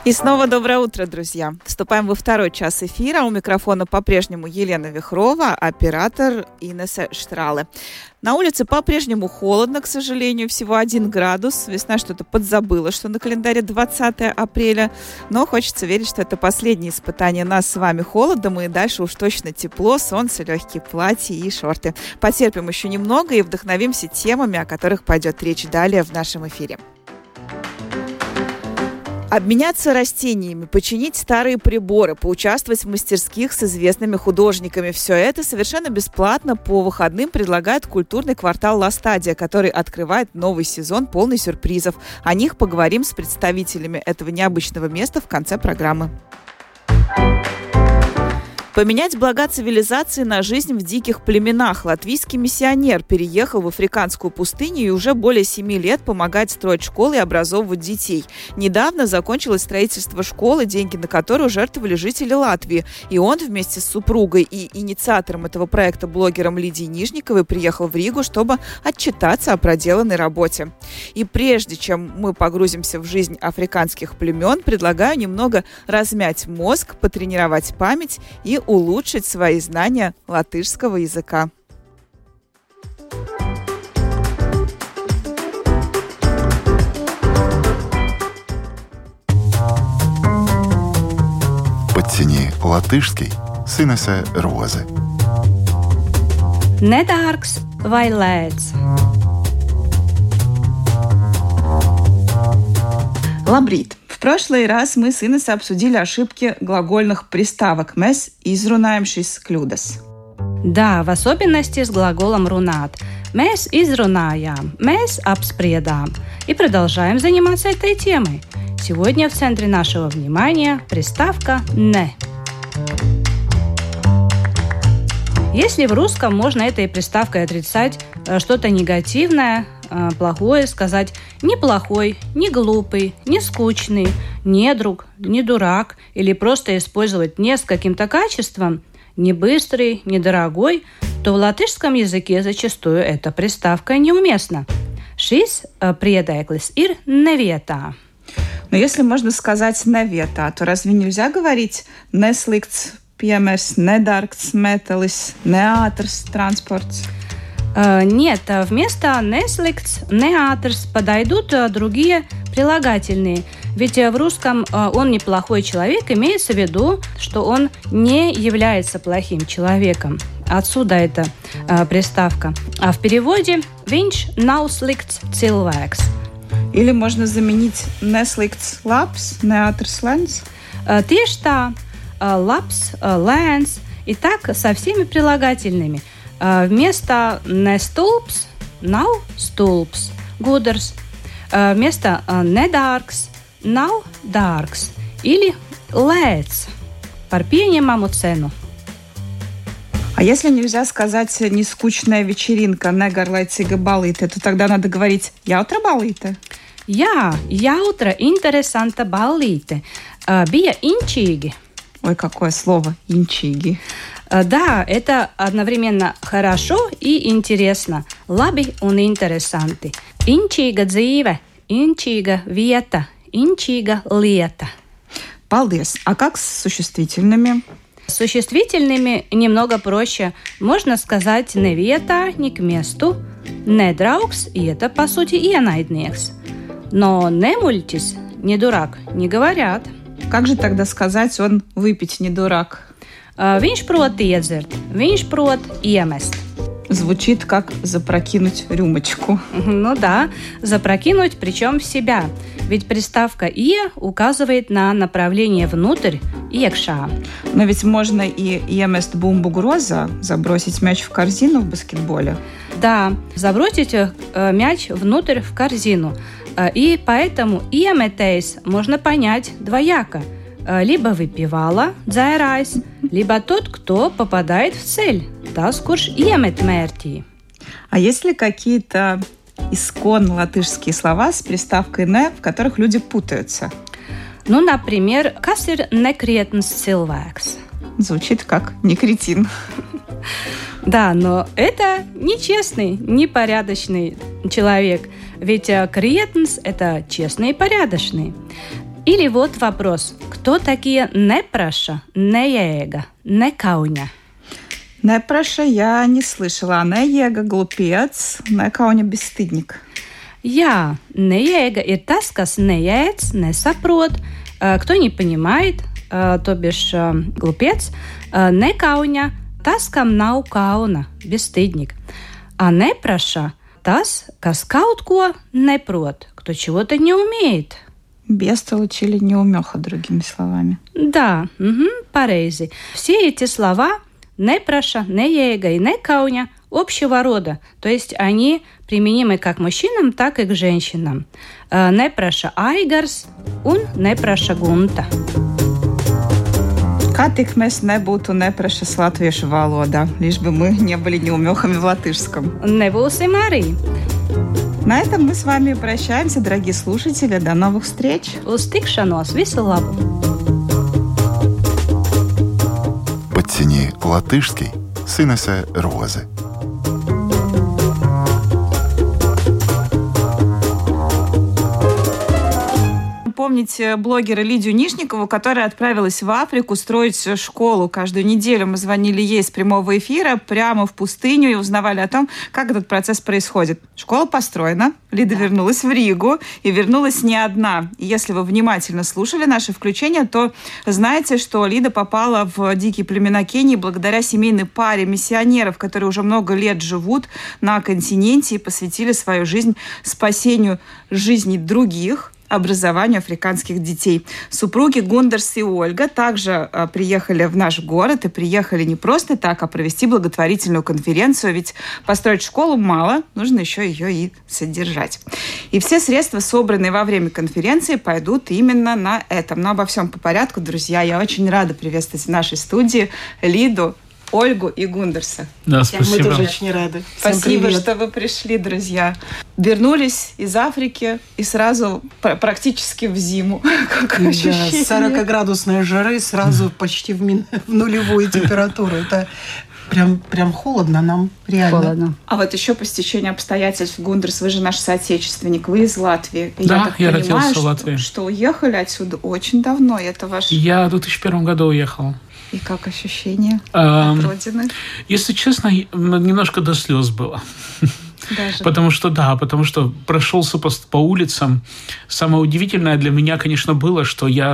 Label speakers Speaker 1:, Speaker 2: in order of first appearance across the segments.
Speaker 1: И снова доброе утро, друзья. Вступаем во второй час эфира. У микрофона по-прежнему Елена Вихрова, оператор Инесса Штрале. На улице по-прежнему холодно, к сожалению, всего 1 градус. Весна что-то подзабыла, что на календаре 20 апреля. Но хочется верить, что это последнее испытание нас с вами холодом, и дальше уж точно тепло, солнце, легкие платья и шорты. Потерпим еще немного и вдохновимся темами, о которых пойдет речь далее в нашем эфире. Обменяться растениями, починить старые приборы, поучаствовать в мастерских с известными художниками. Все это совершенно бесплатно по выходным предлагает культурный квартал «Ла Стадия», который открывает новый сезон, полный сюрпризов. О них поговорим с представителями этого необычного места в конце программы. Поменять блага цивилизации на жизнь в диких племенах. Латвийский миссионер переехал в африканскую пустыню и уже более 7 лет помогает строить школы и образовывать детей. Недавно закончилось строительство школы, деньги на которую жертвовали жители Латвии. И он вместе с супругой и инициатором этого проекта, блогером Лидией Нижниковой, приехал в Ригу, чтобы отчитаться о проделанной работе. И прежде чем мы погрузимся в жизнь африканских племен, предлагаю немного размять мозг, потренировать память и улучшить свои знания латышского языка.
Speaker 2: Подтяни латышский с Инесой Розы.
Speaker 3: Недārgs vai lēts?
Speaker 1: Labrīt! В прошлый раз мы с Инессой обсудили ошибки глагольных приставок. Mēs izrunājam šīs kļūdas.
Speaker 3: Да, в особенности с глаголом runāt. Mēs izrunājām, mēs apspriedām. И продолжаем заниматься этой темой. Сегодня в центре нашего внимания приставка «не». Если в русском можно этой приставкой отрицать что-то негативное, плохое, сказать «не плохой», «не глупый», «не скучный», «не друг», «не дурак» или просто использовать «не» с каким-то качеством, «не быстрый», «не дорогой», то в латышском языке зачастую эта приставка неуместна. Šis priedēklis ir nevietā.
Speaker 1: Но если можно сказать «nevietā», то разве нельзя говорить «neslikts piemērs», «nedārgs metālis», «neātrs transports»?
Speaker 3: Нет, вместо «neslikts», «neātrs» подойдут другие прилагательные. Ведь в русском «он неплохой человек» имеется в виду, что он не является плохим человеком. Отсюда эта приставка. А в переводе «viņš nav slikts cilvēks».
Speaker 1: Или можно заменить «neslikts labs», «neātrs lēns».
Speaker 3: Tieši tā, labs, lēns. И так со всеми прилагательными. Вместо «ne stulbs» nav stulbs, gudrs. Вместо «nedārgs» nav dārgs. Или «lēts» par pieņemamu цену.
Speaker 1: А если нельзя сказать «нескучная вечеринка», «negarlaicīga balīte», то тогда надо говорить «jautra balīte».
Speaker 3: Jā, jautra, interesanta balīte. Bija inčīgi.
Speaker 1: Ой, какое слово «инчиги».
Speaker 3: Да, это одновременно хорошо и интересно. Labi un interesanti. Inčīga dzīve, inčīga vieta, inčīga lieta.
Speaker 1: Paldies. А как с существительными?
Speaker 3: С существительными немного проще. Можно сказать «не vietā», «не к месту», «не draugs», и это, по сути, ienaidnieks. Но «не muļķis», «не дурак» не говорят.
Speaker 1: Как же тогда сказать «он выпить не дурак»?
Speaker 3: Viņš prot iedzert, viņš prot iemest.
Speaker 1: Звучит как «запрокинуть рюмочку».
Speaker 3: Ну да, запрокинуть, причем в себя. Ведь приставка «ie» указывает на направление внутрь, iekšā.
Speaker 1: Но ведь можно и «iemest bumbu groza», забросить мяч в корзину в баскетболе.
Speaker 3: Да, забросить мяч внутрь в корзину. И поэтому «iemetējs» можно понять двояко. Либо выпивала, dzērājs, либо тот, кто попадает в цель, tas, kurš iemet mērķī.
Speaker 1: А есть ли какие-то исконно латышские слова с приставкой «не», в которых люди путаются?
Speaker 3: Ну, например, kas ir nekrietns cilvēks?
Speaker 1: Звучит как «не кретин».
Speaker 3: Да, но это нечестный, непорядочный человек. Ведь криетнс – это честный и порядочный. Или вот вопрос. Кто такие неpraša, neēga, nekauņa?
Speaker 1: Неpraša я не слышала. Neēga – глупец, nekauņa – бесстыдник.
Speaker 3: Jā, neēga ir tas, kas neēdz, nesaprot, кто не понимает, то бишь глупец, nekauņa – tas, kam nav kauna, бесстыдник. А nepraša – tas, kas kaut ko neprot, кто чего-то не умеет.
Speaker 1: Бестолочь или неумеха, другими словами.
Speaker 3: Да, pareizi. Все эти слова nepraša, neēga и nekauņa общего рода, то есть они применимы как к мужчинам, так и к женщинам. Nepraša Aigars un nepraša Gunta.
Speaker 1: Kā tik mēs nebūtu neprašas latviešu valodā, лишь бы мы не были неумехами в латышском.
Speaker 3: Nebūsim arī.
Speaker 1: На этом мы с вами прощаемся, дорогие слушатели. До новых встреч.
Speaker 3: Uz tikšanos, visu labu.
Speaker 2: Подтяни латышский с Инесой Розы.
Speaker 1: Помните блогера Лидию Нижникову, которая отправилась в Африку строить школу. Каждую неделю мы звонили ей с прямого эфира прямо в пустыню и узнавали о том, как этот процесс происходит. Школа построена, Лида вернулась в Ригу и вернулась не одна. И если вы внимательно слушали наше включение, то знаете, что Лида попала в дикие племена Кении благодаря семейной паре миссионеров, которые уже много лет живут на континенте и посвятили свою жизнь спасению жизней других, образованию африканских детей. Супруги Гундерс и Ольга также приехали в наш город и приехали не просто так, а провести благотворительную конференцию, ведь построить школу мало, нужно еще ее и содержать. И все средства, собранные во время конференции, пойдут именно на этом. Но обо всем по порядку, друзья. Я очень рада приветствовать в нашей студии Лиду, Ольгу и Гундерса.
Speaker 4: Да, спасибо.
Speaker 5: Мы тоже очень рады.
Speaker 1: Спасибо, что вы пришли, друзья. Вернулись из Африки и сразу практически в зиму. Какое ощущение?
Speaker 5: 40-градусной жары сразу почти в нулевую температуру. Это прям холодно нам, реально.
Speaker 3: Холодно.
Speaker 1: А вот еще по стечению обстоятельств, Гундерс, вы же наш соотечественник, вы из Латвии. И
Speaker 4: Да, я родился в
Speaker 1: Латвии. Что уехали отсюда очень давно. Это ваш...
Speaker 4: Я в 2001 году уехал.
Speaker 1: И как ощущения от родины?
Speaker 4: Если честно, немножко до слез было.
Speaker 1: Даже.
Speaker 4: Потому что прошелся по улицам. Самое удивительное для меня, конечно, было, что я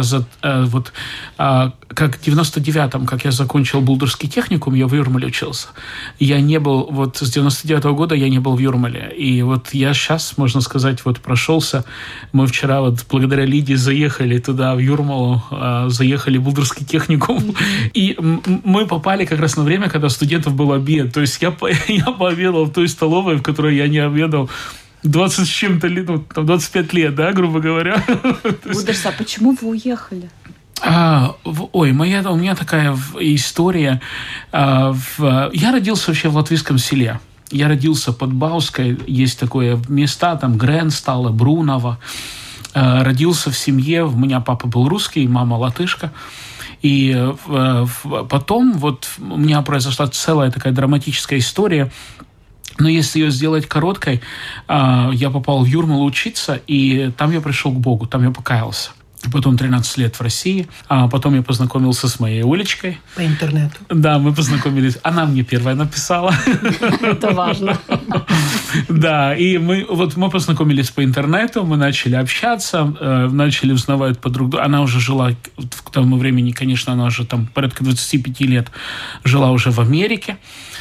Speaker 4: как в 99-м, как я закончил Булдурский техникум, я в Юрмале учился. Я не был, с 99-го года я не был в Юрмале. И я сейчас, можно сказать, прошелся. Мы вчера благодаря Лиде заехали туда, в Юрмалу, заехали в Булдурский техникум. И мы попали как раз на время, когда у студентов был обед. То есть я пообедал в той столовой, в которой я не обедал 20 с чем-то лет, 25 лет, да, грубо говоря.
Speaker 1: Гундерс, а почему вы уехали?
Speaker 4: У меня такая история. Я родился вообще в латвийском селе. Я родился под Бауской, есть такое места, там Гренстала, Бруново. Родился в семье, у меня папа был русский, мама латышка. И потом у меня произошла целая такая драматическая история. Но если ее сделать короткой, я попал в Юрмалу учиться, и там я пришел к Богу, там я покаялся. Потом 13 лет в России, а потом я познакомился с моей Олечкой.
Speaker 5: По интернету.
Speaker 4: Да, мы познакомились. Она мне первая написала.
Speaker 3: Это важно.
Speaker 4: Да, и мы познакомились по интернету, мы начали общаться, начали узнавать друг друга. Она уже жила к тому времени, конечно, она уже там порядка 25 лет жила уже в Америке.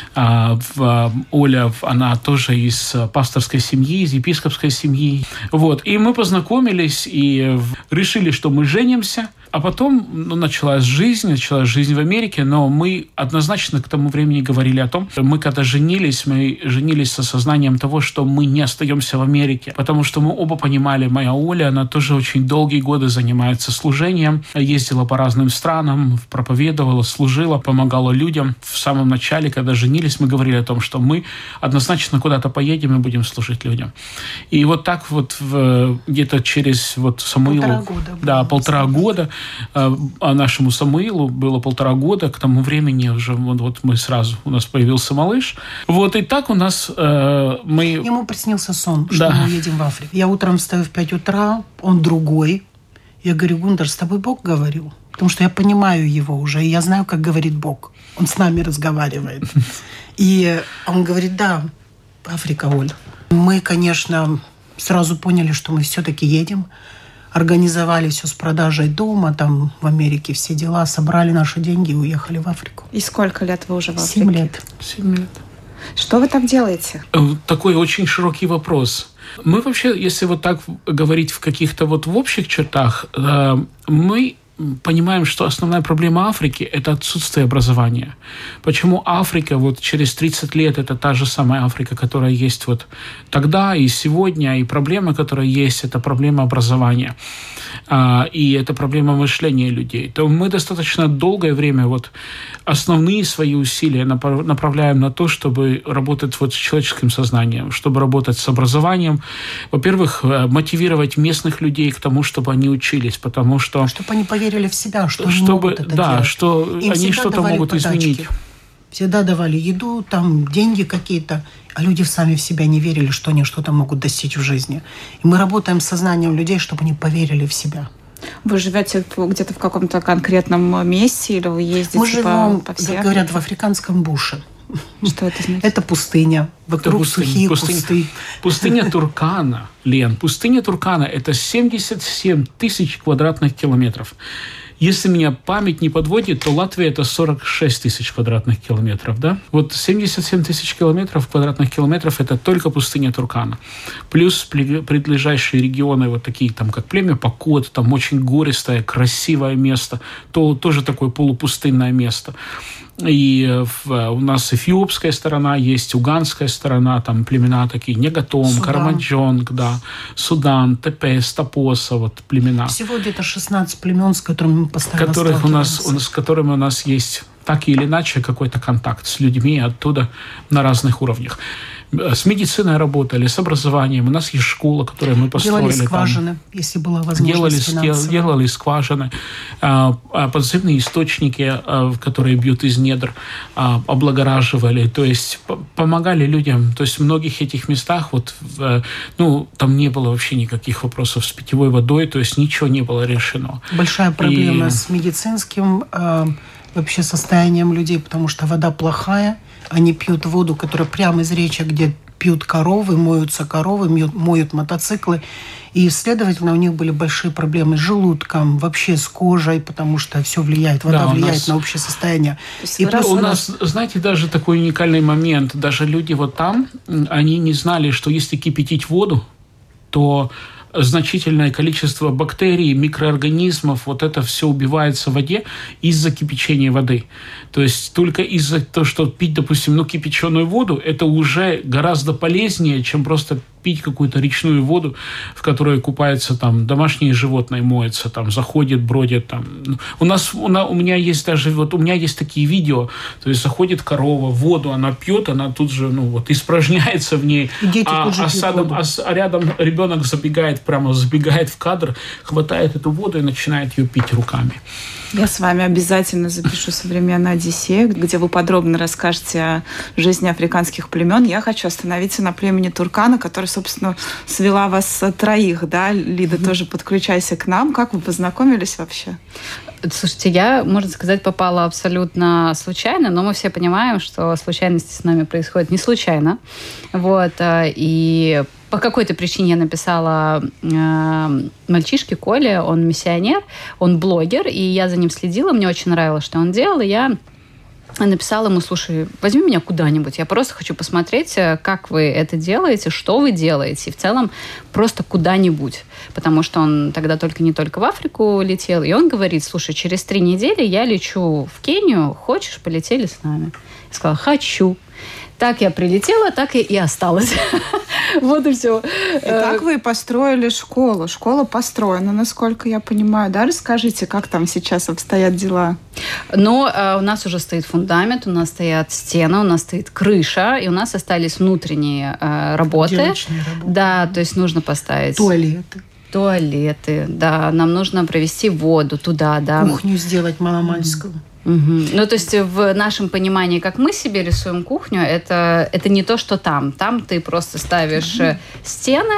Speaker 4: Оля, она тоже из пасторской семьи, из епископской семьи. И мы познакомились и решили, что мы женимся. А потом началась жизнь в Америке, но мы однозначно к тому времени говорили о том, что мы когда женились с осознанием того, что мы не остаемся в Америке, потому что мы оба понимали, моя Оля, она тоже очень долгие годы занимается служением, ездила по разным странам, проповедовала, служила, помогала людям. В самом начале, когда женились, мы говорили о том, что мы однозначно куда-то поедем и будем служить людям. И так где-то через Самуилу... Полтора года. А нашему Самуилу было 1,5 года. К тому времени уже у нас появился малыш. И так у нас
Speaker 5: Ему приснился сон, что мы едем в Африку. Я утром встаю в 5 утра, он другой. Я говорю: Гундар, с тобой Бог говорил? Потому что я понимаю его уже, и я знаю, как говорит Бог. Он с нами разговаривает. И он говорит: да, Африка, Оль. Мы, конечно, сразу поняли, что мы все-таки едем. Организовали все с продажей дома, там в Америке все дела, собрали наши деньги и уехали в Африку.
Speaker 1: И сколько лет вы уже в Африке?
Speaker 5: 7 лет.
Speaker 4: 7 лет.
Speaker 1: Что вы там делаете?
Speaker 4: Такой очень широкий вопрос. Мы вообще, если вот так говорить в каких-то вот в общих чертах, мы понимаем, что основная проблема Африки – это отсутствие образования. Почему Африка вот через 30 лет – это та же самая Африка, которая есть вот тогда и сегодня, и проблема, которая есть – это проблема образования. И это проблема мышления людей. То мы достаточно долгое время вот основные свои усилия направляем на то, чтобы работать вот с человеческим сознанием, чтобы работать с образованием. Во-первых, мотивировать местных людей к тому, чтобы они учились, потому что...
Speaker 5: Чтобы они поверили в себя, что они могут это делать.
Speaker 4: Что им они что-то могут изменить.
Speaker 5: Всегда давали еду, там деньги какие-то, а люди сами в себя не верили, что они что-то могут достичь в жизни. И мы работаем с сознанием людей, чтобы они поверили в себя.
Speaker 1: Вы живете где-то в каком-то конкретном месте или вы ездите
Speaker 5: мы живем,
Speaker 1: по всей
Speaker 5: как говорят, в африканском буше.
Speaker 1: Что это значит?
Speaker 5: Это пустыня. Вокруг сухие кусты.
Speaker 4: Пустыня Туркана, Лен. Пустыня Туркана – это 77 тысяч квадратных километров. Если меня память не подводит, то Латвия – это 46 тысяч квадратных километров. Да? Вот 77 тысяч квадратных километров – это только пустыня Туркана. Плюс прилежащие регионы, вот такие, там, как племя Покот, там очень гористое, красивое место, то тоже такое полупустынное место. И у нас эфиопская сторона есть, уганская сторона, там племена такие, Негатом, Карамаджонг, да, Судан, Тепес, Тапоса, вот племена.
Speaker 5: Всего где-то 16 племен, с которыми мы постоянно сталкиваемся.
Speaker 4: С которыми у нас есть так или иначе какой-то контакт с людьми оттуда на разных уровнях. С медициной работали, с образованием. У нас есть школа, которую мы построили.
Speaker 5: Делали скважины, там, если была возможность.
Speaker 4: Делали скважины, подземные источники, которые бьют из недр, облагораживали. То есть помогали людям. То есть в многих этих местах вот, там не было вообще никаких вопросов с питьевой водой, то есть ничего не было решено.
Speaker 5: Большая проблема с медицинским вообще состоянием людей, потому что вода плохая. Они пьют воду, которая прямо из речек, где пьют коровы, моются коровы, моют мотоциклы. И, следовательно, у них были большие проблемы с желудком, вообще с кожей, потому что все влияет. Вода влияет на общее состояние.
Speaker 4: И у нас, знаете, даже такой уникальный момент. Даже люди вот там, они не знали, что если кипятить воду, то значительное количество бактерий, микроорганизмов, вот это все убивается в воде из-за кипячения воды. То есть только из-за того, что пить, допустим, кипяченую воду, это уже гораздо полезнее, чем просто пить какую-то речную воду, в которой купаются там домашние животные, моются, там заходят, бродят там. У меня есть даже у меня есть такие видео, то есть заходит корова в воду, она пьет, она тут же испражняется в ней, а рядом ребенок забегает в кадр, хватает эту воду и начинает ее пить руками.
Speaker 1: Я с вами обязательно запишу современную Одиссею, где вы подробно расскажете о жизни африканских племен. Я хочу остановиться на племени Туркана, который, собственно, свела вас троих, да? Лида, тоже подключайся к нам. Как вы познакомились вообще?
Speaker 3: Слушайте, я, можно сказать, попала абсолютно случайно, но мы все понимаем, что случайности с нами происходят не случайно. Вот, и по какой-то причине я написала мальчишке Коле, он миссионер, он блогер, и я за ним следила, мне очень нравилось, что он делал, и я написала ему: слушай, возьми меня куда-нибудь, я просто хочу посмотреть, как вы это делаете, что вы делаете, и в целом просто куда-нибудь, потому что он тогда не только в Африку летел, и он говорит: слушай, через 3 недели я лечу в Кению, хочешь, полетели с нами? Я сказала: хочу. Так я прилетела, так и осталась. Вот и все.
Speaker 1: И так вы и построили школу. Школа построена, насколько я понимаю. Да, расскажите, как там сейчас обстоят дела?
Speaker 3: У нас уже стоит фундамент, у нас стоят стены, у нас стоит крыша, и у нас остались внутренние работы.
Speaker 5: Отделочные работы.
Speaker 3: Да, то есть нужно поставить... Туалеты, да. Нам нужно провести воду туда, да.
Speaker 5: Кухню сделать маломальскую.
Speaker 3: То есть в нашем понимании, как мы себе рисуем кухню, это не то, что там. Там ты просто ставишь стены,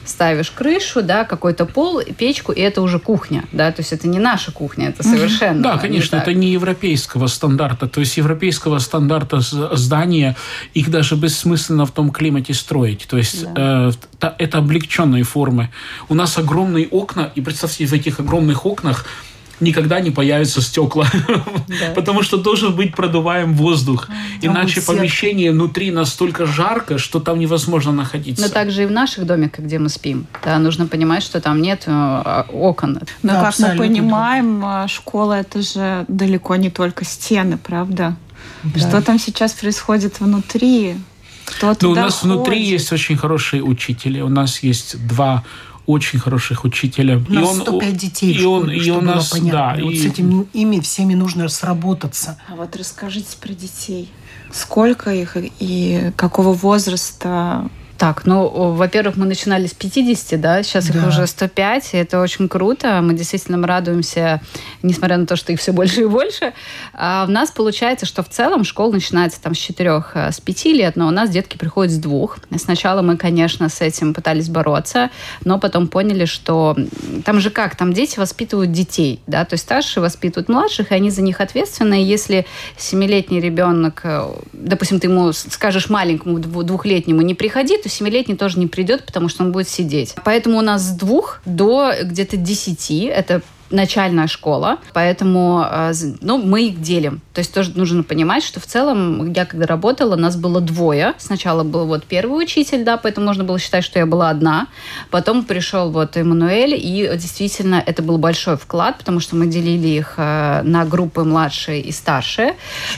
Speaker 3: ставишь крышу, да, какой-то пол, печку, и это уже кухня, да, то есть это не наша кухня, это совершенно.
Speaker 4: Да, конечно, это не европейского стандарта, то есть европейского стандарта здания, их даже бессмысленно в том климате строить, то есть это облегченные формы. У нас огромные окна, и представьте, в этих огромных окнах никогда не появятся стекла, потому что должен быть продуваем воздух. Иначе помещение внутри настолько жарко, что там невозможно находиться.
Speaker 3: Но также и в наших домиках, где мы спим. Да, нужно понимать, что там нет окон.
Speaker 1: Но, как мы понимаем, школа – это же далеко не только стены, правда? Да. Что там сейчас происходит внутри? Кто туда
Speaker 4: у нас
Speaker 1: ходит?
Speaker 4: Внутри есть очень хорошие учителя. У нас есть 2 очень хороших учителя.
Speaker 5: У нас 105 детей в школе, чтобы было понятно. Да, с этими ими всеми нужно сработаться.
Speaker 1: А вот расскажите про детей. Сколько их и какого возраста?
Speaker 3: Так, во-первых, мы начинали с 50, да, сейчас их уже 105, и это очень круто. Мы действительно радуемся, несмотря на то, что их все больше и больше. А у нас получается, что в целом школа начинается там с 4-5 лет, но у нас детки приходят с 2. Сначала мы, конечно, с этим пытались бороться, но потом поняли, что там же как, там дети воспитывают детей, да, то есть старшие воспитывают младших, и они за них ответственны. И если 7-летний ребенок, допустим, ты ему скажешь маленькому 2-летнему не приходи, то 7-летний тоже не придет, потому что он будет сидеть. Поэтому у нас с 2 до где-то 10, это начальная школа, поэтому мы их делим. То есть тоже нужно понимать, что в целом, я когда работала, нас было 2. Сначала был первый учитель, да, поэтому можно было считать, что я была одна. Потом пришел Эммануэль, и действительно это был большой вклад, потому что мы делили их на группы младшие и старшие.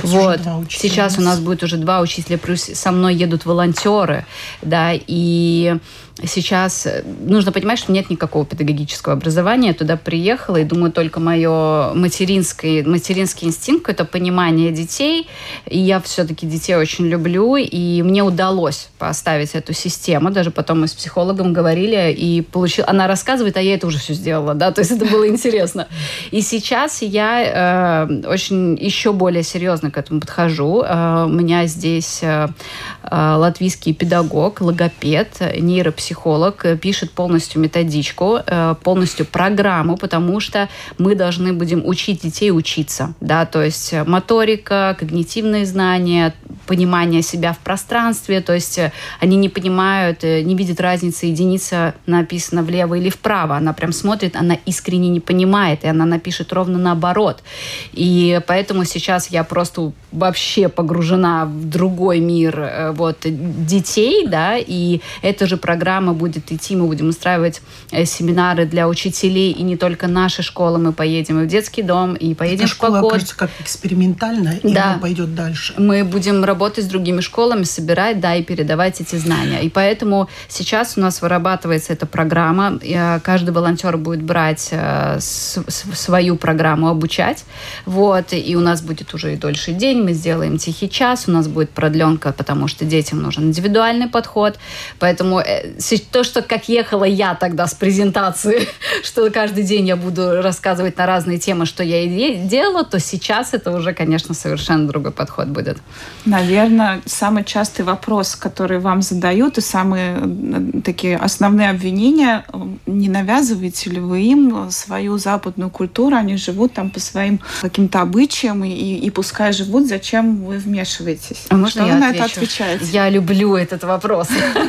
Speaker 3: Сейчас у нас будет уже 2 учителя, плюс со мной едут волонтеры, да, и сейчас нужно понимать, что нет никакого педагогического образования. Я туда приехала, и думаю, только мое материнский инстинкт, это понимание детей. И я все-таки детей очень люблю, и мне удалось поставить эту систему. Даже потом мы с психологом говорили, и она рассказывает, а я это уже все сделала, да, то есть это было интересно. И сейчас я очень еще более серьезно к этому подхожу. У меня здесь латвийский педагог, логопед, нейропсихолог, пишет полностью методичку, полностью программу, потому что мы должны будем учить детей учиться, да, то есть моторика, когнитивные знания, понимание себя в пространстве, то есть они не понимают, не видят разницы, единица написана влево или вправо, она прям смотрит, она искренне не понимает, и она напишет ровно наоборот. И поэтому сейчас я просто вообще погружена в другой мир детей, да, и эта же программа будет идти, мы будем устраивать семинары для учителей, и не только нашей школы, мы поедем и в детский дом, и поедем в
Speaker 5: школа, кажется, как экспериментальная, и она пойдет дальше.
Speaker 3: Мы будем работать с другими школами, собирать, да, и передавать эти знания. И поэтому сейчас у нас вырабатывается эта программа, каждый волонтер будет брать свою программу, обучать, и у нас будет уже и дольше день, мы сделаем тихий час, у нас будет продленка, потому что детям нужен индивидуальный подход, поэтому то, что как ехала я тогда с презентации, что каждый день я буду рассказывать на разные темы, что я и делала, то сейчас это уже, конечно, совершенно другой подход будет.
Speaker 1: Наверное, самый частый вопрос, который вам задают, и самые такие основные обвинения, не навязываете ли вы им свою западную культуру, они живут там по своим каким-то обычаям, и пускай живут, зачем вы вмешиваетесь?
Speaker 3: Что вы на это отвечаете? Я люблю этот вопрос.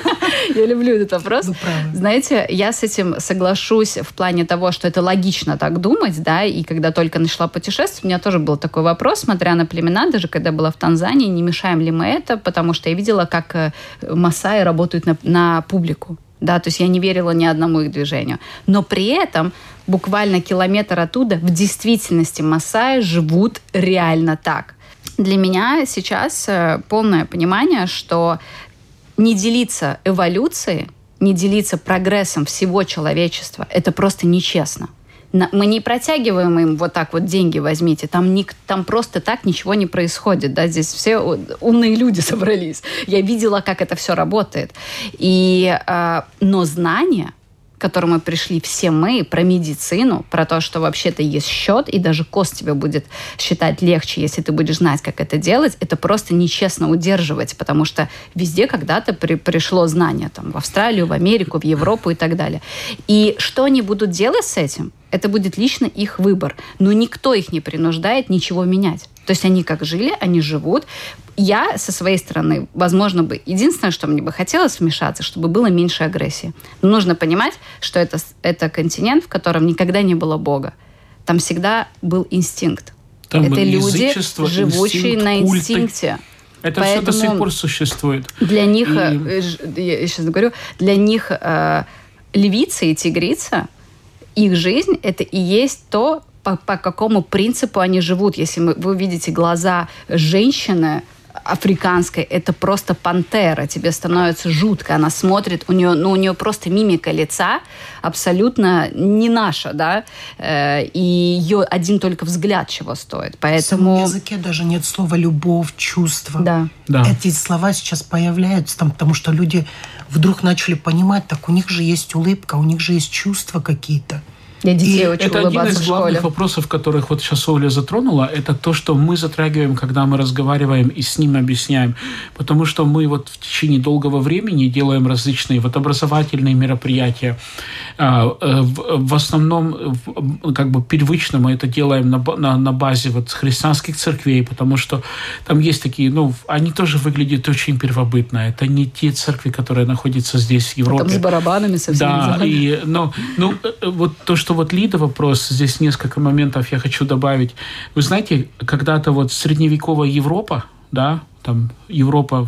Speaker 3: Я люблю этот вопрос. Знаете, я с этим соглашусь в плане того, что это логично так думать, да, и когда только начала путешествовать, у меня тоже был такой вопрос, смотря на племена, даже когда была в Танзании, не мешаем ли мы это, потому что я видела, как масаи работают на публику. Да, то есть я не верила ни одному их движению. Но при этом буквально километр оттуда в действительности масаи живут реально так. Для меня сейчас полное понимание, что не делиться эволюцией, не делиться прогрессом всего человечества, это просто нечестно. Мы не протягиваем им вот так вот деньги возьмите, там просто так ничего не происходит, да, здесь все умные люди собрались. Я видела, как это все работает. Но знания к которому пришли все мы, про медицину, про то, что вообще-то есть счет, и даже кост тебе будет считать легче, если ты будешь знать, как это делать, это просто нечестно удерживать, потому что везде когда-то пришло знание, там, в Австралию, в Америку, в Европу и так далее. И что они будут делать с этим? Это будет лично их выбор. Но никто их не принуждает ничего менять. То есть они как жили, они живут. Я со своей стороны, возможно, единственное, что мне бы хотелось вмешаться, чтобы было меньше агрессии. Но нужно понимать, что это континент, в котором никогда не было Бога. Там всегда был инстинкт.
Speaker 4: Там
Speaker 3: это люди,
Speaker 4: инстинкт,
Speaker 3: живущие на инстинкте.
Speaker 4: Это все до сих пор существует.
Speaker 3: Для них, я сейчас говорю, для них львица и тигрица, их жизнь – это и есть то, по какому принципу они живут. Если вы увидите глаза женщины африканской, это просто пантера. Тебе становится жутко. Она смотрит, у нее просто мимика лица абсолютно не наша, да, и ее один только взгляд чего стоит. Поэтому...
Speaker 5: В самом языке даже нет слова «любовь», «чувство».
Speaker 3: Да.
Speaker 5: Эти слова сейчас появляются там, потому что люди вдруг начали понимать, так у них же есть улыбка, у них же есть чувства какие-то.
Speaker 3: Я детей учу
Speaker 4: это один из
Speaker 3: в
Speaker 4: главных
Speaker 3: школе.
Speaker 4: вопросов, которых вот сейчас Оля затронула, это то, что мы затрагиваем, когда мы разговариваем и с ним объясняем. Потому что мы вот в течение долгого времени делаем различные вот образовательные мероприятия. В основном, как бы первично мы это делаем на базе вот христианских церквей, потому что там есть такие, они тоже выглядят очень первобытно. Это не те церкви, которые находятся здесь, в Европе.
Speaker 3: Там с барабанами совсем.
Speaker 4: Да, вот то, что вот Лида вопрос, здесь несколько моментов я хочу добавить. Вы знаете, когда-то вот средневековая Европа, да, там Европа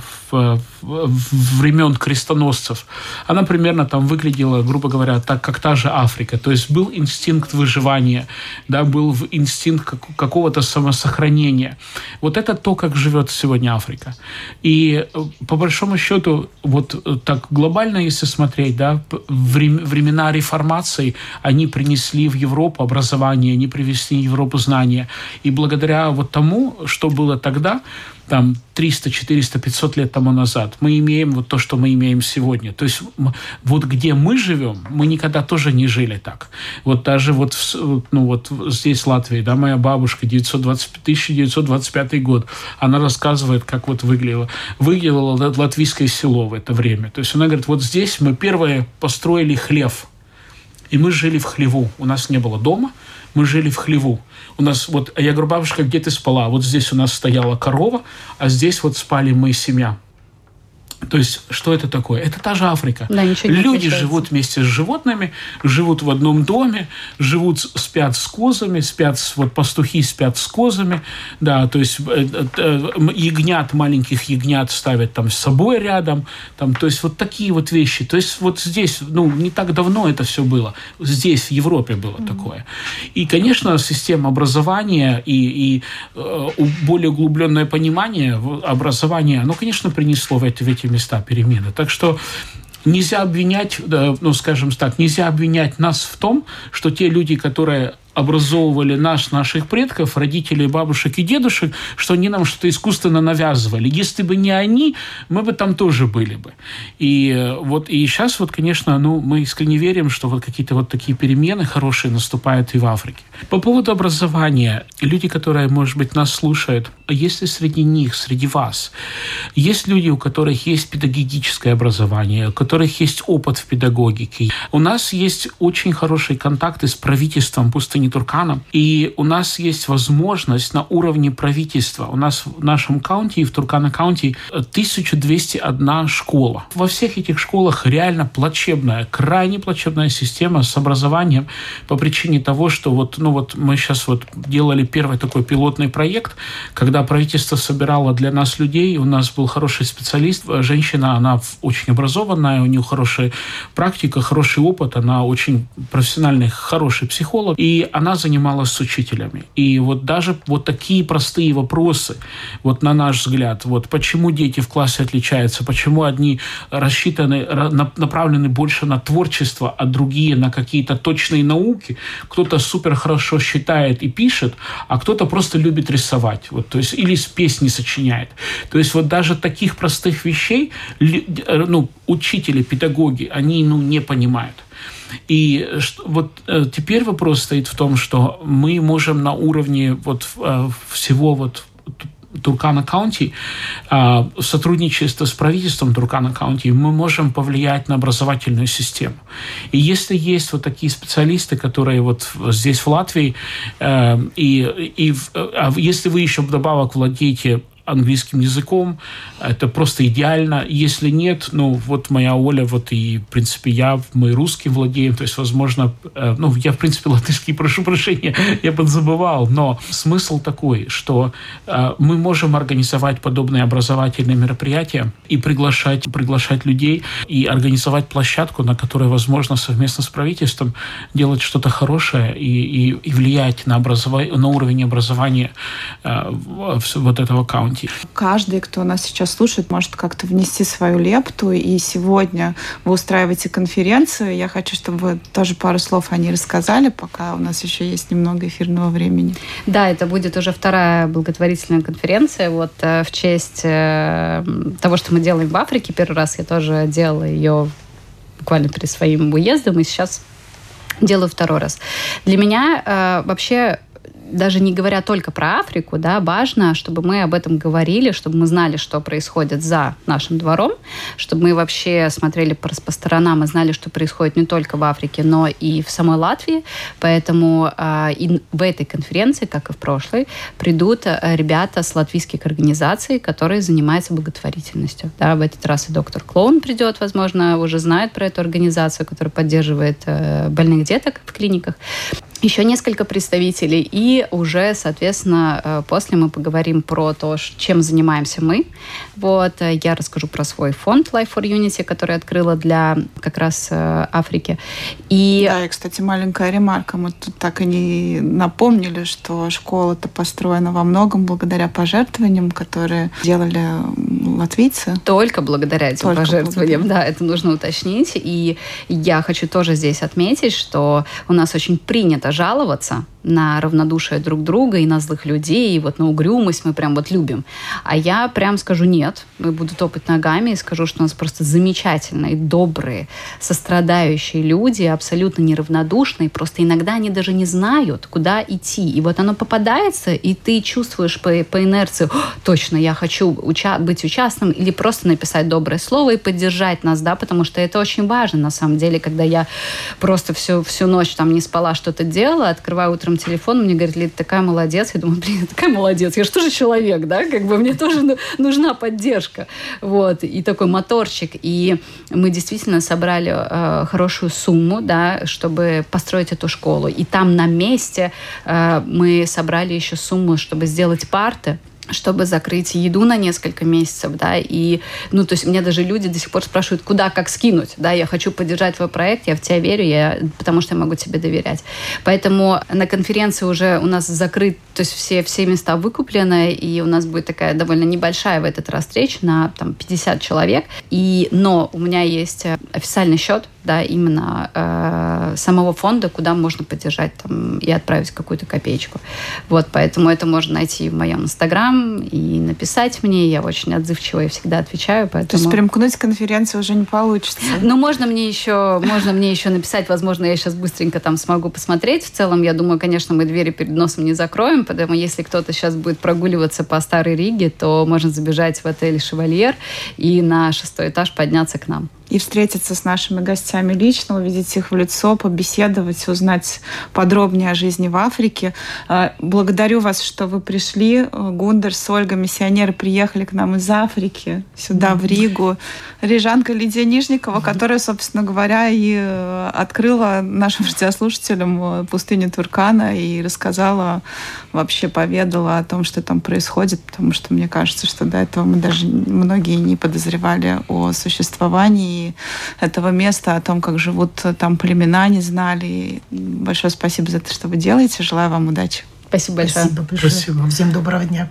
Speaker 4: времен крестоносцев, она примерно там выглядела, грубо говоря, так, как та же Африка. То есть был инстинкт выживания, да, был инстинкт какого-то самосохранения. Вот это то, как живет сегодня Африка. И по большому счету, вот так глобально, если смотреть, да, времена реформации, они принесли в Европу образование, они привезли в Европу знания. И благодаря вот тому, что было тогда, там 300, 400, 500 лет тому назад, мы имеем вот то, что мы имеем сегодня. То есть вот где мы живем, мы никогда тоже не жили так. Вот даже вот здесь в Латвии, да, моя бабушка, 1925 год, она рассказывает, как вот выглядело латвийское село в это время. То есть она говорит, вот здесь мы первые построили хлев, и мы жили в хлеву. У нас не было дома, мы жили в хлеву. У нас я говорю, бабушка, где ты спала? Вот здесь у нас стояла корова, а здесь вот спали мы, семья. То есть, что это такое? Это та же Африка.
Speaker 3: Да,
Speaker 4: люди живут вместе с животными, живут в одном доме, спят с козами, пастухи спят с козами, да, то есть маленьких ягнят ставят там с собой рядом, там, то есть вот такие вот вещи. То есть вот здесь, не так давно это все было. Здесь, в Европе было такое. И, конечно, система образования и более углубленное понимание образования, оно, конечно, принесло в эти места перемены. Так что нельзя обвинять, нельзя обвинять нас в том, что те люди, которые образовывали наших предков, родителей, бабушек и дедушек, что они нам что-то искусственно навязывали. Если бы не они, мы бы там тоже были бы. И сейчас, конечно, мы искренне верим, что вот какие-то вот такие перемены хорошие наступают и в Африке. По поводу образования, люди, которые, может быть, нас слушают, если среди них, среди вас, есть люди, у которых есть педагогическое образование, у которых есть опыт в педагогике, у нас есть очень хорошие контакты с правительством пустыни Туркана. И у нас есть возможность на уровне правительства. У нас в нашем каунти, в Туркана-каунти, 1201 школа. Во всех этих школах реально крайне плачевная система с образованием по причине того, что мы сейчас делали первый такой пилотный проект, когда правительство собирало для нас людей. У нас был хороший специалист, женщина, она очень образованная, у нее хорошая практика, хороший опыт, она очень профессиональный, хороший психолог. И она занималась с учителями. И даже такие простые вопросы, на наш взгляд, почему дети в классе отличаются, почему одни направлены больше на творчество, а другие на какие-то точные науки. Кто-то супер хорошо считает и пишет, а кто-то просто любит рисовать. Или песни сочиняет. То есть даже таких простых вещей учители, педагоги, они не понимают. И вот теперь вопрос стоит в том, что мы можем на уровне вот всего вот Туркана-Каунти, в сотрудничестве с правительством Туркана-Каунти мы можем повлиять на образовательную систему. И если есть вот такие специалисты, которые вот здесь в Латвии, если вы еще вдобавок владеете английским языком, это просто идеально. Если нет, вот моя Оля, вот и, в принципе, мы русским владеем, то есть, возможно, я, в принципе, латышский, прошу прощения, я подзабывал, но смысл такой, что мы можем организовать подобные образовательные мероприятия и приглашать людей, и организовать площадку, на которой, возможно, совместно с правительством делать что-то хорошее и влиять на уровень образования вот этого каунти.
Speaker 1: Каждый, кто нас сейчас слушает, может как-то внести свою лепту. И сегодня вы устраиваете конференцию. Я хочу, чтобы вы тоже пару слов о ней рассказали, пока у нас еще есть немного эфирного времени.
Speaker 3: Да, это будет уже вторая благотворительная конференция. Вот в честь того, что мы делаем в Африке. Первый раз я тоже делала ее буквально перед своим уездом, и сейчас делаю второй раз. Для меня вообще, даже не говоря только про Африку, да, важно, чтобы мы об этом говорили, чтобы мы знали, что происходит за нашим двором, чтобы мы вообще смотрели по сторонам и знали, что происходит не только в Африке, но и в самой Латвии. Поэтому и в этой конференции, как и в прошлой, придут ребята с латвийских организаций, которые занимаются благотворительностью. Да, в этот раз и доктор Клоун придет, возможно, уже знает про эту организацию, которая поддерживает больных деток в клиниках. Еще несколько представителей, и уже, соответственно, после мы поговорим про то, чем занимаемся мы. Вот, я расскажу про свой фонд Life for Unity, который открыла для как раз Африки.
Speaker 1: Да, и, кстати, маленькая ремарка. Мы тут так и не напомнили, что школа-то построена во многом благодаря пожертвованиям, которые делали латвийцы.
Speaker 3: Только благодаря этим пожертвованиям, да, это нужно уточнить. И я хочу тоже здесь отметить, что у нас очень принято жаловаться на равнодушие друг друга и на злых людей, и вот на угрюмость мы прям вот любим. А я прям скажу нет, буду топать ногами и скажу, что у нас просто замечательные, добрые, сострадающие люди, абсолютно неравнодушные, просто иногда они даже не знают, куда идти. И вот оно попадается, и ты чувствуешь по инерции, точно, я хочу быть участным, или просто написать доброе слово и поддержать нас, да, потому что это очень важно, на самом деле, когда я просто всю ночь там не спала, что-то делала, открываю утром телефон, мне говорит: Лида, такая молодец. Я думаю, такая молодец, я же тоже человек, да, как бы мне тоже нужна поддержка. Вот, и такой моторчик. И мы действительно собрали хорошую сумму, да, чтобы построить эту школу. И там на месте мы собрали еще сумму, чтобы сделать парты, чтобы закрыть еду на несколько месяцев, да, и, то есть меня даже люди до сих пор спрашивают, куда, как скинуть, да, я хочу поддержать твой проект, я в тебя верю, потому что я могу тебе доверять. Поэтому на конференции уже у нас закрыт, то есть все места выкуплены, и у нас будет такая довольно небольшая в этот раз встреча на 50 человек, но у меня есть официальный счет, да, именно самого фонда, куда можно поддержать и отправить какую-то копеечку. Вот, поэтому это можно найти в моем Инстаграм и написать мне. Я очень отзывчивая и всегда отвечаю. Поэтому...
Speaker 1: То есть примкнуть к конференции уже не получится?
Speaker 3: Можно мне еще написать. Возможно, я сейчас быстренько там смогу посмотреть. В целом, я думаю, конечно, мы двери перед носом не закроем, поэтому если кто-то сейчас будет прогуливаться по Старой Риге, то можно забежать в отель «Шевальер» и на 6-й этаж подняться к нам.
Speaker 1: И встретиться с нашими гостями лично, увидеть их в лицо, побеседовать, узнать подробнее о жизни в Африке. Благодарю вас, что вы пришли. Гундерс, Ольга, миссионеры, приехали к нам из Африки, сюда, в Ригу. Рижанка Лидия Нижникова, которая, собственно говоря, и открыла нашим радиослушателям пустыню Туркана и рассказала, вообще поведала о том, что там происходит, потому что мне кажется, что до этого мы даже многие не подозревали о существовании этого места, о том, как живут там племена, не знали. Большое спасибо за то, что вы делаете. Желаю вам удачи.
Speaker 3: Спасибо большое.
Speaker 5: Спасибо большое.
Speaker 4: Спасибо.
Speaker 5: Всем доброго дня.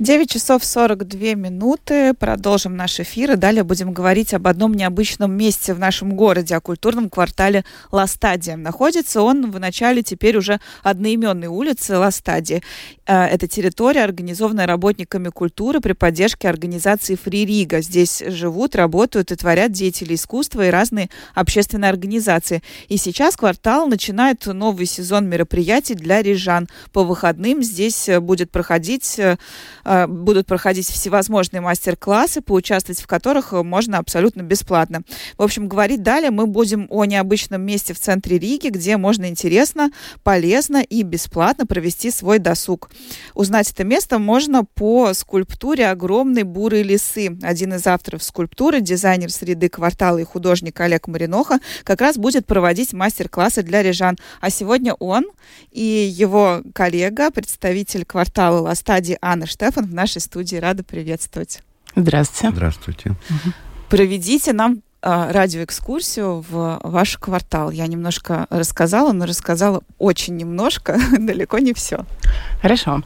Speaker 1: 9 часов 42 минуты. Продолжим наш эфир. И далее будем говорить об одном необычном месте в нашем городе, о культурном квартале Ла-Стадия. Находится он в начале теперь уже одноименной улицы Ла-Стадия. Это территория, организованная работниками культуры при поддержке организации Фри Рига. Здесь живут, работают и творят деятели искусства и разные общественные организации. И сейчас квартал начинает новый сезон мероприятий для рижан. По выходным здесь будут проходить всевозможные мастер-классы, поучаствовать в которых можно абсолютно бесплатно. В общем, говорить далее мы будем о необычном месте в центре Риги, где можно интересно, полезно и бесплатно провести свой досуг. Узнать это место можно по скульптуре огромной бурой лисы. Один из авторов скульптуры, дизайнер среды квартала и художник Олег Мариноха, как раз будет проводить мастер-классы для рижан. А сегодня он и его коллега, представитель квартала Ла-Стадия Анна Штефан в нашей студии. Рада приветствовать.
Speaker 6: Здравствуйте.
Speaker 7: Здравствуйте.
Speaker 1: Проведите нам радиоэкскурсию в ваш квартал. Я немножко рассказала, но рассказала очень немножко, далеко не все.
Speaker 6: Хорошо.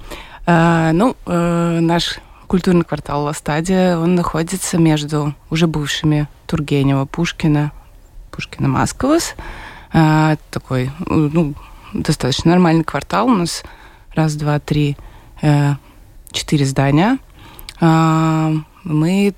Speaker 6: Наш культурный квартал Ла-Стадия, он находится между уже бывшими Тургенева, Пушкина Масковас. Такой, достаточно нормальный квартал. У нас 1, 2, 3, 4 здания. Мы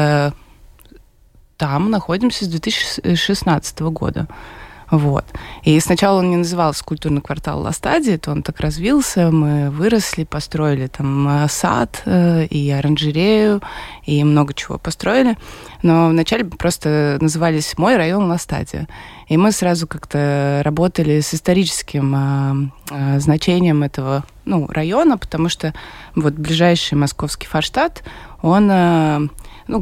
Speaker 6: там находимся с 2016 года. Вот. И сначала он не назывался культурный квартал Ла-Стадия, то он так развился, мы выросли, построили там сад и оранжерею, и много чего построили. Но вначале просто назывались «Мой район Ла-Стадия». И мы сразу как-то работали с историческим значением этого района, потому что вот ближайший московский Форштадт, он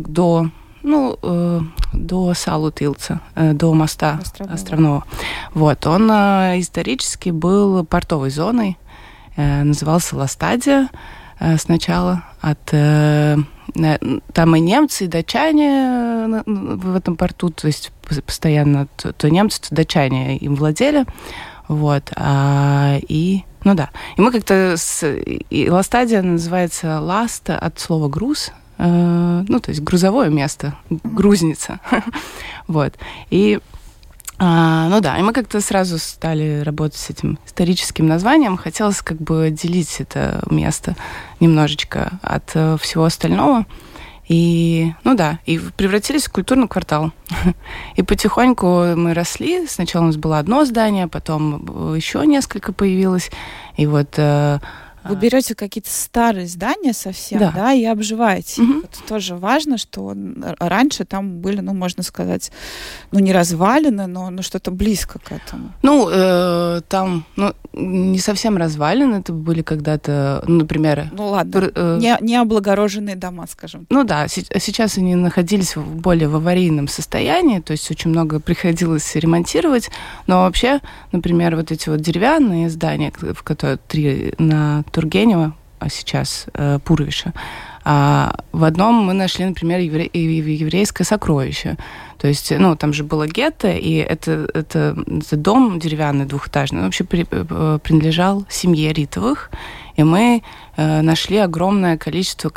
Speaker 6: до Салутилца, до моста Островного. Вот, он исторически был портовой зоной, назывался Ла-Стадия сначала. Там и немцы, и датчане в этом порту, то есть постоянно то немцы, то датчане им владели. Вот, и мы как-то Ла-Стадия называется «ласт» от слова «груз», то есть грузовое место, грузница. Вот. И мы как-то сразу стали работать с этим историческим названием. Хотелось как бы отделить это место немножечко от всего остального. И превратились в культурный квартал. И потихоньку мы росли. Сначала у нас было одно здание, потом еще несколько появилось. И вот...
Speaker 1: Вы берете какие-то старые здания совсем, да, и обживаете. Это тоже важно, что раньше там были, можно сказать, не развалины, но что-то близко к этому.
Speaker 6: Там, не совсем развалины, это были когда-то, например...
Speaker 1: не облагороженные дома, скажем.
Speaker 6: Сейчас они находились более в аварийном состоянии, то есть очень много приходилось ремонтировать, но вообще, например, вот эти вот деревянные здания, в которые 3 на Тургенева, а сейчас Пурвиша. В одном мы нашли, например, еврейское сокровище. То есть, там же было гетто, и это дом деревянный, двухэтажный, он вообще принадлежал семье Ритовых. И мы нашли огромное количество,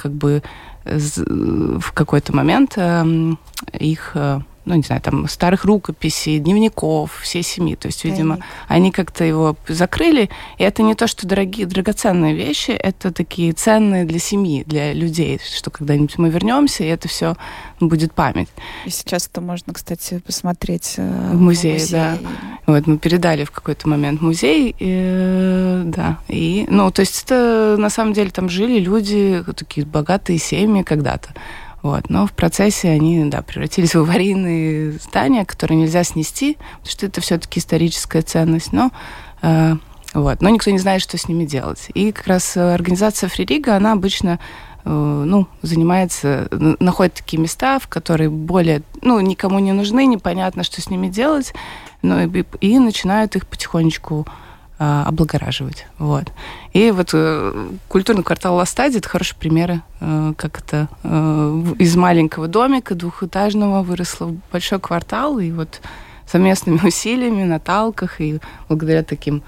Speaker 6: в какой-то момент их... старых рукописей, дневников всей семьи. То есть, видимо, они как-то его закрыли. И это не то, что драгоценные вещи, это такие ценные для семьи, для людей, что когда-нибудь мы вернемся, и это все будет память.
Speaker 1: И сейчас это можно, кстати, посмотреть
Speaker 6: в музее. Да. Вот, мы передали в какой-то момент музей. То есть это, на самом деле, там жили люди, такие богатые семьи когда-то. Вот. Но в процессе они, превратились в аварийные здания, которые нельзя снести, потому что это все-таки историческая ценность. Но никто не знает, что с ними делать. И как раз организация Фри Рига, она обычно занимается, находит такие места, в которые более, никому не нужны, непонятно, что с ними делать, и начинают их потихонечку облагораживать. Вот. И вот культурный квартал Ла-Стадия — это хорошие примеры, как это из маленького домика двухэтажного выросло в большой квартал, и вот совместными усилиями на талках и благодаря таким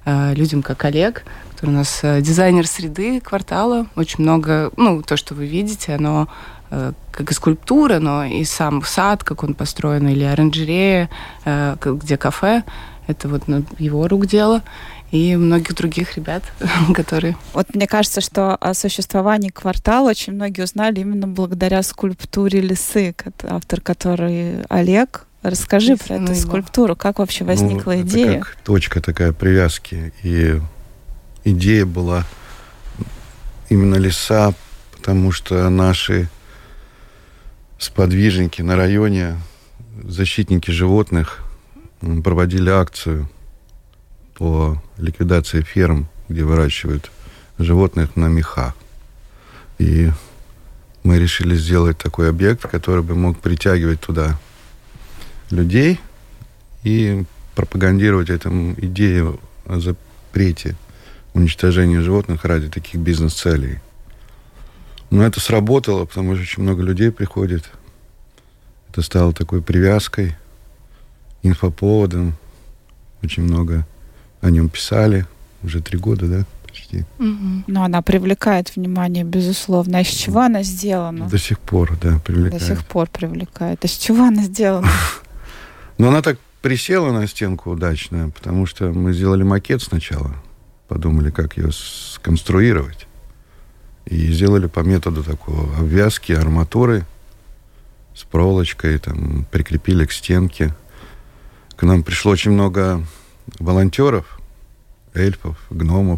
Speaker 6: людям, как Олег, который у нас дизайнер среды квартала. Очень много, то, что вы видите, оно как и скульптура, но и сам сад, как он построен, или оранжерея, где кафе. Это вот его рук дело. И многих других ребят, которые...
Speaker 1: Вот мне кажется, что о существовании квартала очень многие узнали именно благодаря скульптуре лисы, автор которой Олег. Расскажи про эту скульптуру. Как вообще возникла идея?
Speaker 7: Это как точка такая привязки. И идея была именно лиса, потому что наши сподвижники на районе, защитники животных, проводили акцию по ликвидации ферм, где выращивают животных на мехах. И мы решили сделать такой объект, который бы мог притягивать туда людей и пропагандировать эту идею о запрете уничтожения животных ради таких бизнес-целей. Но это сработало, потому что очень много людей приходит. Это стало такой привязкой, инфоповодом. Очень много о нем писали. Уже 3 года, да, почти.
Speaker 1: Но она привлекает внимание, безусловно. А из чего она сделана?
Speaker 7: До сих пор, да, привлекает.
Speaker 1: До сих пор привлекает. Из чего она сделана?
Speaker 7: Но она так присела на стенку удачно, потому что мы сделали макет сначала. Подумали, как ее сконструировать. И сделали по методу такого обвязки, арматуры с проволочкой, там, прикрепили к стенке. К нам пришло очень много волонтеров, эльфов, гномов,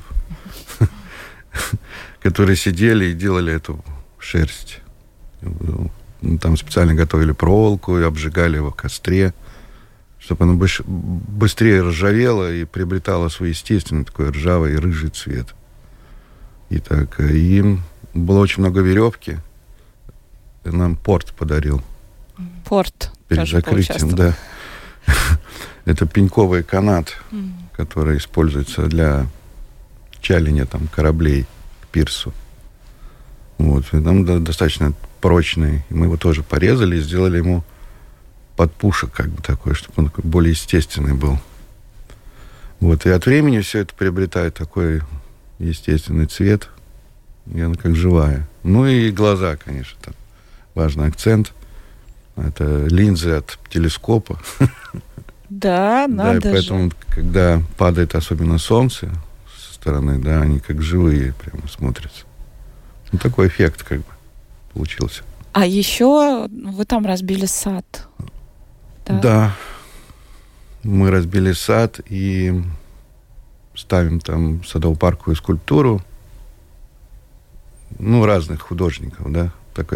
Speaker 7: которые сидели и делали эту шерсть. Там специально готовили проволоку и обжигали его в костре, чтобы она быстрее ржавела и приобретала свой естественный такой ржавый и рыжий цвет. И так, им было очень много веревки. И нам Порт подарил.
Speaker 1: Порт.
Speaker 7: Перед закрытием, да. Это пеньковый канат, который используется для чаления там кораблей к пирсу. Вот. И там достаточно прочный. И мы его тоже порезали и сделали ему подпушек, как бы такой, чтобы он более естественный был. Вот. И от времени все это приобретает такой естественный цвет. И она как живая. Ну и глаза, конечно, там важный акцент. Это линзы от телескопа.
Speaker 1: Да, надо
Speaker 7: да, и поэтому, когда падает особенно солнце со стороны, да, они как живые прямо смотрятся. Ну, такой эффект как бы получился.
Speaker 1: А еще вы там разбили сад. Да?
Speaker 7: Да. Мы разбили сад и ставим там садово-парковую скульптуру. Ну, разных художников, да.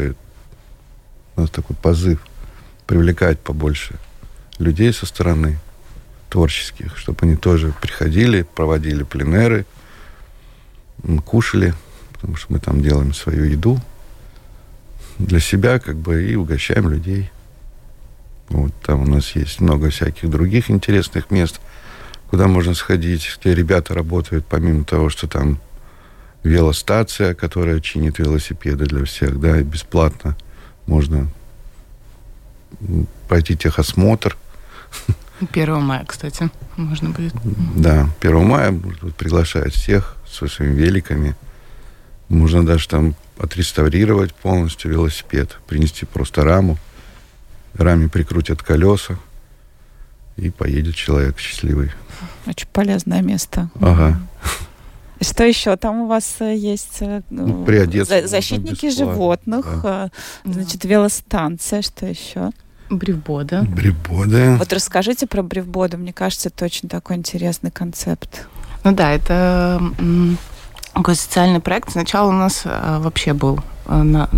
Speaker 7: У нас такой позыв привлекать побольше людей со стороны творческих, чтобы они тоже приходили, проводили пленэры, кушали, потому что мы там делаем свою еду для себя, как бы, и угощаем людей. Вот там у нас есть много всяких других интересных мест, куда можно сходить, где ребята работают, помимо того, что там велостация, которая чинит велосипеды для всех, да, и бесплатно можно пройти техосмотр.
Speaker 6: 1 мая, кстати, можно будет.
Speaker 7: Да, 1 мая приглашают всех со своими великами. Можно даже там отреставрировать полностью велосипед, принести просто раму. Раме прикрутят колеса, и поедет человек счастливый.
Speaker 1: Очень полезное место.
Speaker 7: Ага.
Speaker 1: Что еще там у вас есть? Защитники животных, да. Значит, велостанция, что еще?
Speaker 6: Брифбода.
Speaker 7: Брифбода.
Speaker 1: Вот расскажите про брифбоду. Мне кажется, это очень такой интересный концепт.
Speaker 6: Ну да, это такой социальный проект. Сначала у нас вообще был на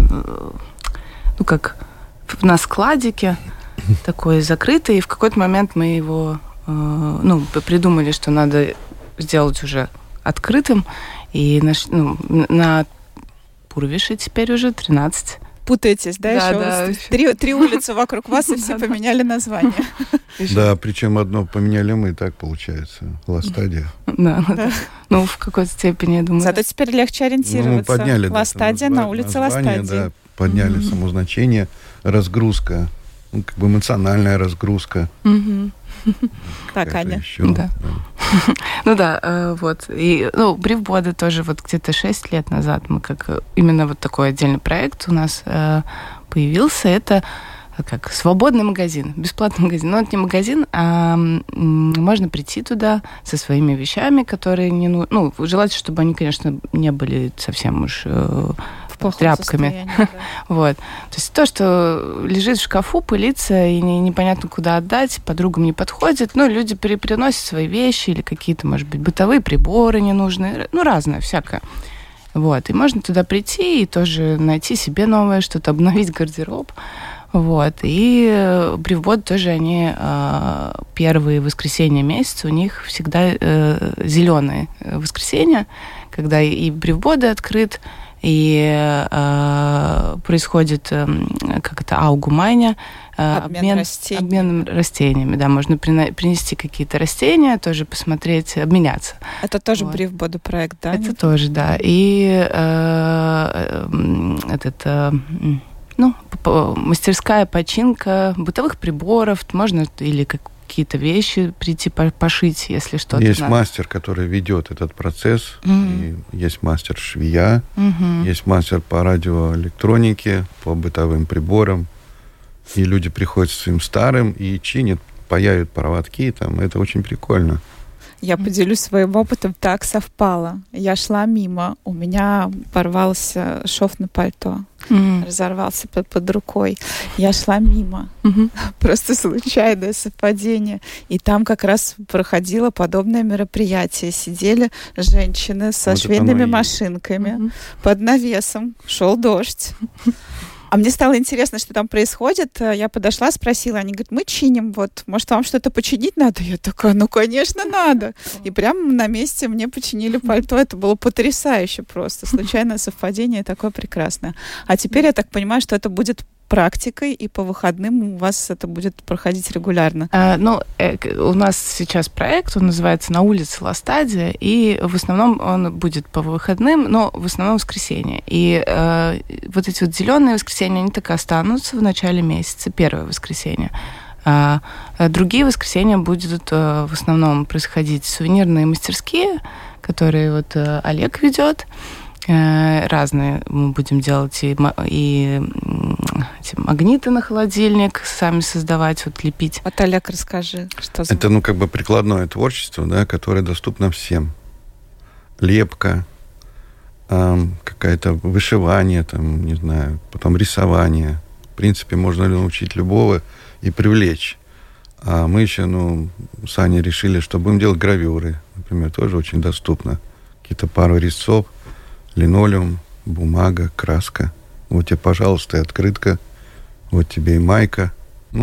Speaker 6: складике такой закрытый. И в какой-то момент мы его придумали, что надо сделать уже открытым. И на Пурвише теперь уже 13.
Speaker 1: Путаетесь, да, еще? Три улицы вокруг вас, и все поменяли название.
Speaker 7: Да, причем одно поменяли мы, так получается. Ластадия.
Speaker 6: Да. Ну, в какой-то степени, я думаю.
Speaker 1: Зато теперь легче ориентироваться.
Speaker 7: Мы подняли
Speaker 1: Ластадия на улице Ластадии.
Speaker 7: Да, подняли само значение. Разгрузка, как бы эмоциональная разгрузка.
Speaker 1: Так, Аня.
Speaker 6: Да. Ну да, вот. И, Брифбода тоже вот где-то 6 лет назад мы именно вот такой отдельный проект у нас появился. Это как свободный магазин, бесплатный магазин. Но это не магазин, а можно прийти туда со своими вещами, которые не... желательно, чтобы они, конечно, не были совсем уж тряпками. Да. Вот. То есть то, что лежит в шкафу, пылится, и непонятно, куда отдать, подругам не подходит. Люди приносят свои вещи или какие-то, может быть, бытовые приборы ненужные. Разное, всякое. Вот. И можно туда прийти и тоже найти себе новое, что-то обновить гардероб. Вот. И Брифбод тоже, они первые воскресенья месяца, у них всегда зеленые воскресенья, когда и Брифбод открыт, и происходит аугумайня, обмен растениями. Да, можно принести какие-то растения, тоже посмотреть, обменяться.
Speaker 1: Это тоже Брифбода проект, да?
Speaker 6: Это тоже, да. И мастерская починка бытовых приборов, можно или какие-то вещи прийти пошить, если что-то
Speaker 7: есть
Speaker 6: надо.
Speaker 7: Мастер, который ведет этот процесс, и есть мастер швея, есть мастер по радиоэлектронике, по бытовым приборам, и люди приходят со своим старым и чинят, паяют проводки, это очень прикольно.
Speaker 1: Я поделюсь своим опытом, так совпало. Я шла мимо, у меня порвался шов на пальто, разорвался под рукой. Я шла мимо, просто случайное совпадение. И там как раз проходило подобное мероприятие. Сидели женщины со швейными машинками под навесом, шел дождь. А мне стало интересно, что там происходит. Я подошла, спросила, они говорят, мы чиним, может, вам что-то починить надо? Я такая, конечно, надо. И прямо на месте мне починили пальто. Это было потрясающе просто. Случайное совпадение такое прекрасное. А теперь я так понимаю, что это будет практикой, и по выходным у вас это будет проходить регулярно?
Speaker 6: У нас сейчас проект, он называется «На улице Ластадия», и в основном он будет по выходным, но в основном в воскресенье. И вот эти зеленые воскресенья, они так и останутся в начале месяца, первое воскресенье. А другие воскресенья будут в основном происходить сувенирные мастерские, которые Олег ведет. Разные мы будем делать и эти магниты на холодильник сами создавать, лепить.
Speaker 1: Олег, расскажи, что за...
Speaker 7: Это, прикладное творчество, да, которое доступно всем. Лепка, какое-то вышивание, не знаю, потом рисование. В принципе, можно научить любого и привлечь. А мы еще, с Аней решили, что будем делать гравюры. Например, тоже очень доступно. Какие-то пару резцов, линолеум, бумага, краска. Вот тебе, пожалуйста, и открытка. Вот тебе и майка.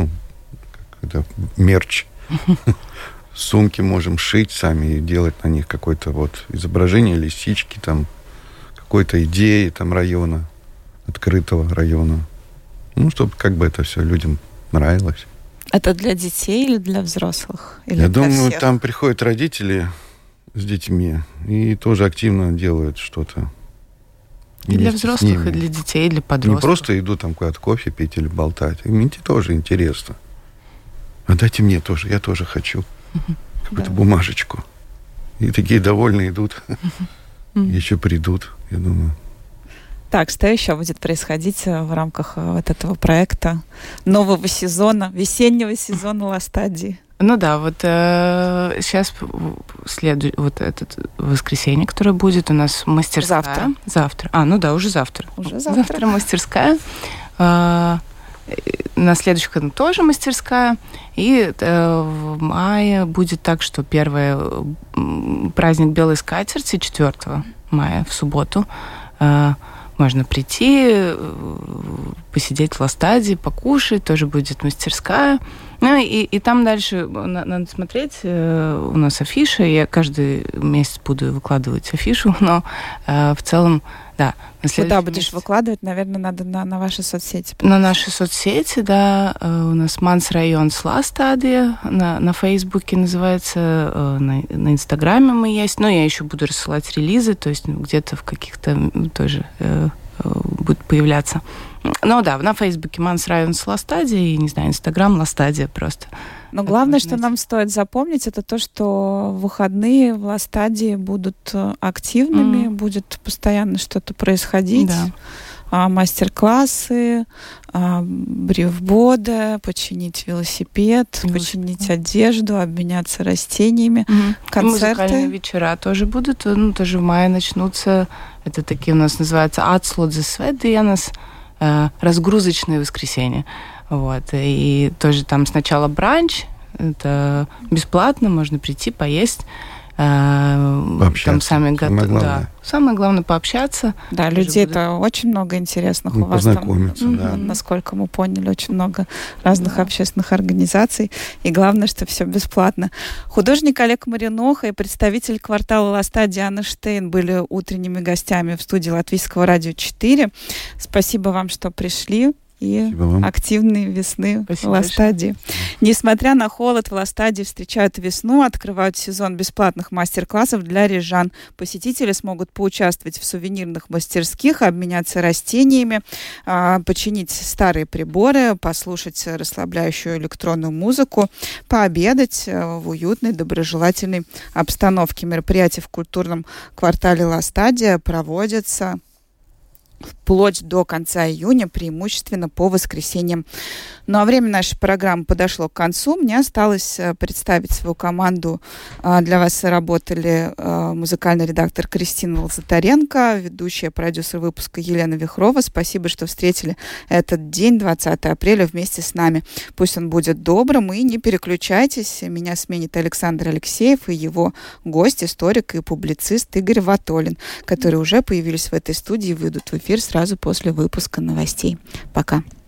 Speaker 7: Мерч. Сумки можем шить сами и делать на них какое-то изображение лисички, какой-то идеи района, открытого района. Чтобы это все людям нравилось.
Speaker 1: Это для детей или для взрослых? Или
Speaker 7: Я
Speaker 1: для
Speaker 7: думаю,
Speaker 1: всех?
Speaker 7: там приходят родители с детьми и тоже активно делают что-то.
Speaker 6: И для взрослых, и для детей, и для подростков.
Speaker 7: Не просто идут куда-то кофе пить или болтать. Им тоже интересно. А дайте мне тоже, я тоже хочу. Какую-то бумажечку. И такие довольные идут. Еще придут, я думаю.
Speaker 1: Так, что еще будет происходить в рамках этого проекта нового сезона, весеннего сезона Ластадии?
Speaker 6: Сейчас следует это воскресенье, которое будет у нас мастерская. Завтра. Уже завтра. Завтра мастерская. На следующий год тоже мастерская. И в мае будет так, что первый праздник белой скатерти 4 мая в субботу. Можно прийти, посидеть в Ластадии, покушать, тоже будет мастерская. И там дальше надо смотреть. У нас афиша, я каждый месяц буду выкладывать афишу, но в целом, да.
Speaker 1: Куда будешь выкладывать? Наверное, надо на ваши соцсети.
Speaker 6: На наши соцсети, да. У нас Мансрайон Ластадия на Фейсбуке называется, на Инстаграме мы есть. Но я еще буду рассылать релизы, то есть где-то в каких-то тоже будет появляться. Ну да, на Фейсбуке Манс Районс Ластадия и, не знаю, Инстаграм Ластадия просто.
Speaker 1: Но главное, что нам стоит запомнить, это то, что в выходные в Ластадии будут активными, будет постоянно что-то происходить.
Speaker 6: Да.
Speaker 1: Мастер-классы, бревбоды, починить велосипед, починить одежду, обменяться растениями, концерты.
Speaker 6: Музыкальные вечера тоже будут, тоже в мае начнутся. Это такие у нас называются «Atslodze svētdienas», разгрузочные воскресенья. Вот. И тоже там сначала бранч, это бесплатно, можно прийти, поесть. Там самое главное пообщаться.
Speaker 1: Да, людей это очень много интересных у вас там.
Speaker 7: Да.
Speaker 1: Насколько мы поняли, очень много разных общественных организаций. И главное, что все бесплатно. Художник Олег Мариноха и представитель квартала Ластадия Анна Штейн были утренними гостями в студии Латвийского радио 4. Спасибо вам, что пришли. И активные весны в Ластадии. Несмотря на холод, в Ластадии встречают весну, открывают сезон бесплатных мастер-классов для рижан. Посетители смогут поучаствовать в сувенирных мастерских, обменяться растениями, починить старые приборы, послушать расслабляющую электронную музыку, пообедать в уютной, доброжелательной обстановке. Мероприятия в культурном квартале Ластадия проводятся вплоть до конца июня, преимущественно по воскресеньям. Ну а время нашей программы подошло к концу. Мне осталось представить свою команду. Для вас работали музыкальный редактор Кристина Лазатаренко, ведущая, продюсер выпуска Елена Вихрова. Спасибо, что встретили этот день, 20 апреля, вместе с нами. Пусть он будет добрым, и не переключайтесь. Меня сменит Александр Алексеев и его гость, историк и публицист Игорь Ватолин, которые уже появились в этой студии и выйдут в эфир сразу после выпуска новостей. Пока.